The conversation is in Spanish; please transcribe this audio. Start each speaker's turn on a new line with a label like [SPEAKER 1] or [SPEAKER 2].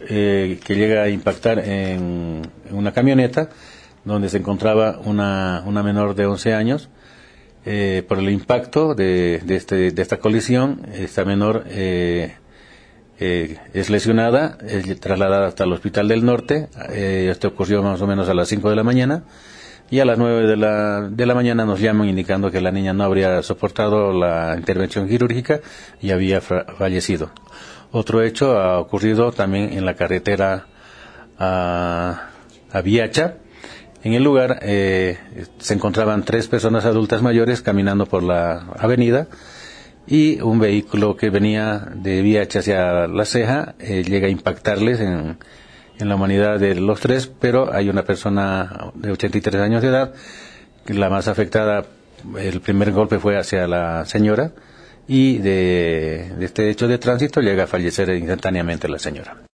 [SPEAKER 1] que llega a impactar en una camioneta donde se encontraba una menor de 11 años. Por el impacto de esta colisión, esta menor es lesionada, es trasladada hasta el Hospital del Norte. Esto ocurrió más o menos a las 5 de la mañana, y a las 9 de la mañana nos llaman indicando que la niña no habría soportado la intervención quirúrgica y había fallecido. Otro hecho ha ocurrido también en la carretera a Viacha. En el lugar se encontraban 3 personas adultas mayores caminando por la avenida, y un vehículo que venía de Viacha hacia La Ceja llega a impactarles en la humanidad de los 3, pero hay una persona de 83 años de edad, la más afectada. El primer golpe fue hacia la señora, y de este hecho de tránsito llega a fallecer instantáneamente la señora.